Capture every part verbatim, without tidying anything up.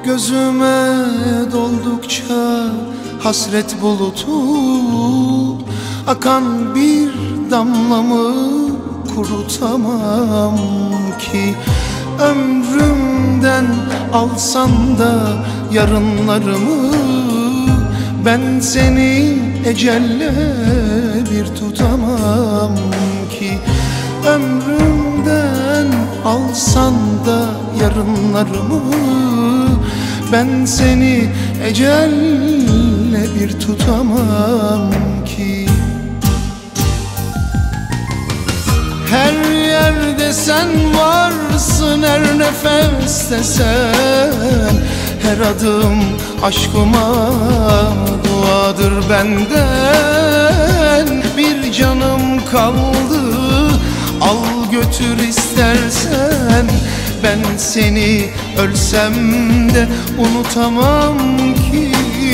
Gözüme doldukça hasret bulutu, akan bir damlamı kurutamam ki. Ömrümden alsan da yarınlarımı, ben seni ecelle bir tutamam ki. Ömrümden alsan da yarınlarımı, ben seni ecelle bir tutamam ki. Her yerde sen varsın, her nefeste sen. Her adım aşkıma duadır benden. Bir canım kaldı, al götür istersen. Ben seni ölsem de unutamam ki,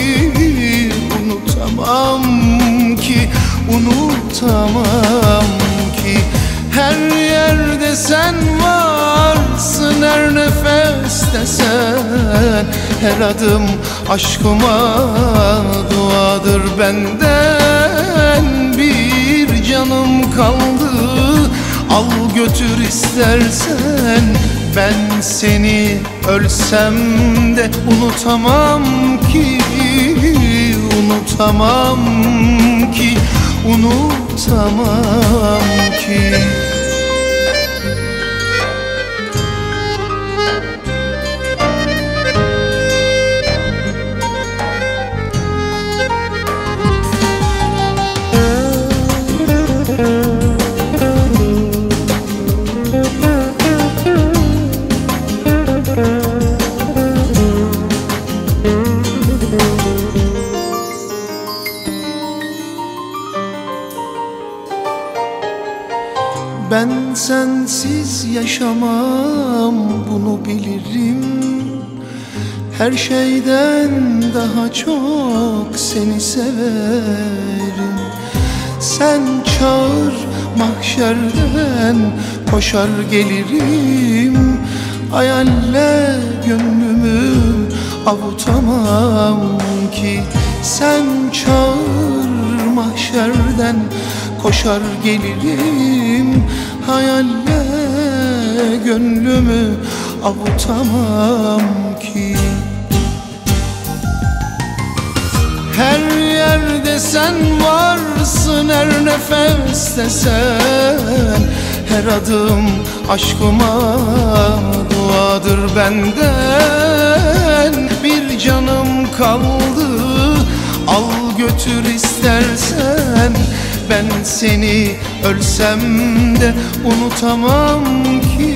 unutamam ki, unutamam ki. Her yerde sen varsın, her nefeste sen. Her adım aşkıma duadır benden. Bir canım kaldı, al götür istersen. Ben seni ölsem de unutamam ki, unutamam ki, unutamam ki. Ben sensiz yaşamam, bunu bilirim. Her şeyden daha çok seni severim. Sen çağır mahşerden, koşar gelirim. Hayalle gönlümü avutamam ki. Sen çağır mahşerden, koşar gelirim. Hayalle gönlümü avutamam ki. Her yerde sen varsın, her nefeste sen. Her adım aşkıma duadır benden. Bir canım kaldı, al götür istersen. Ben seni ölsem de unutamam ki,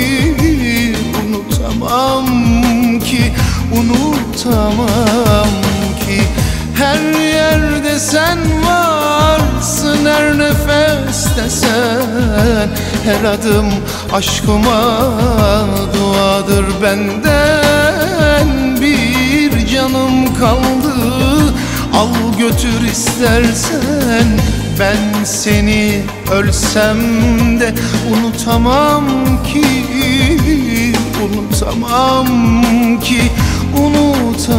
unutamam ki, unutamam ki. Her yerde sen varsın, her nefeste sen. Her adım aşkıma duadır benden. Bir canım kaldı, al götür istersen. Ben seni ölsem de unutamam ki, unutamam ki, unutamam